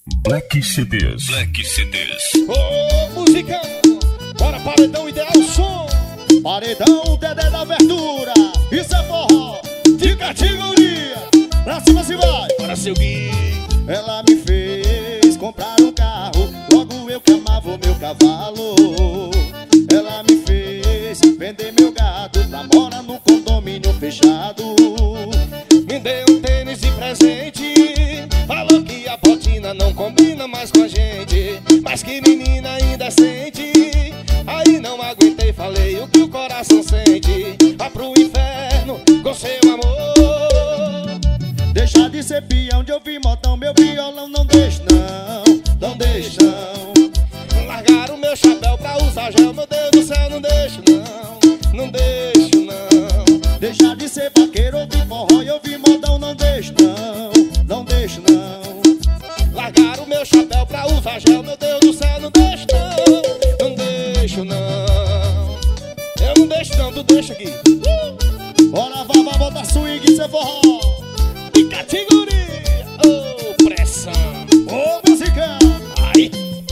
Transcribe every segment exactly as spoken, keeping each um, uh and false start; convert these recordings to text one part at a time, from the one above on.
Black C Ds. Black C Ds. Ô, oh, musicão, bora paredão ideal som. Paredão Dedé da Verdura. Isso é forró de categoria. Pra cima se vai, Bora seguir. ela me fez comprar um carro, logo eu que amava o meu cavalo. Ela me fez vender meu gado pra morar no condomínio fechado. Me deu um tênis de presente, falou que a botina não combina mais com a gente, mas que menina ainda sente. Aí não aguentei, falei o que o coração sente. Vá pro inferno com seu amor. Deixa de ser peão de ouvir modão, meu violão não deixa não, não deixa não. Largar o meu chapéu pra usar gel, meu Deus do céu, não deixa não, não deixa não. Deixa de ser vaqueiro, ouvir forró e ouvir modão, não deixa não, não deixa não. Largar o meu chapéu pra usar gel, meu Deus do céu, não deixa não, não deixa não. Eu não deixo não, tu deixa aqui. Bora, vá, vá, botar swing, isso é forró de categoria, oh, pressão, oh, música. Aí,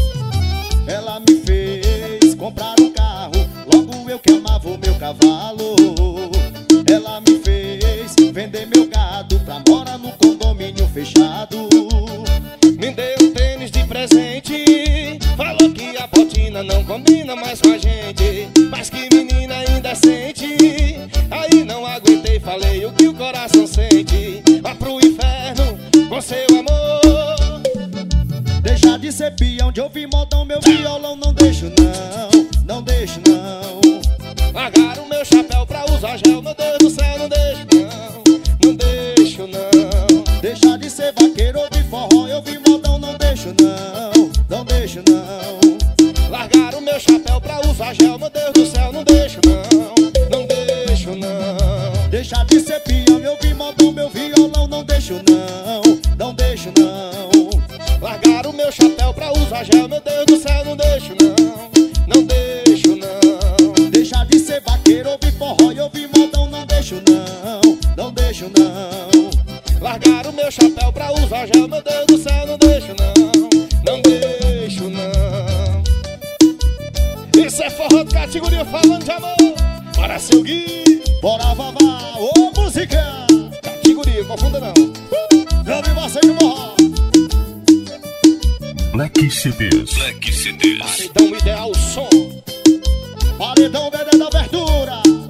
ela me fez comprar um carro, logo eu que amava o meu cavalo. Ela me fez vender meu gado pra morar no condomínio fechado. Me deu um tênis de presente, falou que a botina não combina mais com a gente, mas que menina ainda sente. Aí não aguentei, falei o que o coração sente. Vá pro inferno com seu amor. Deixa de ser peão de ouvir modão, meu violão não deixo não, não deixo não. Largar o meu chapéu pra usar gel, meu Deus do céu, não deixo não, não deixo não. Deixa de ser vaqueiro, ouvir forró e ouvir modão, não deixo não, não deixo não. Largar o meu chapéu pra usar gel, meu Deus do céu, não deixo não, não deixo não. Deixa de ser peão e ouvir modão, meu violão, não deixo não, não deixo não. Largar o meu chapéu pra usar gel, meu Deus do céu, não deixo não, não deixo não. Deixa de ser vaqueiro, ouvir forró e ouvir modão, não deixo não, não deixo não. Largar o meu chapéu pra usar gel, meu Deus do céu, não deixo não, não deixo não. Isso é forró de categoria falando de amor. Bora seguir, bora vavá, ô oh, música. Categoria, confunda não. Eu vi você no forró. Black C Ds. Black C Ds. Paredão ideal som. Paredão Dedé da Verdura.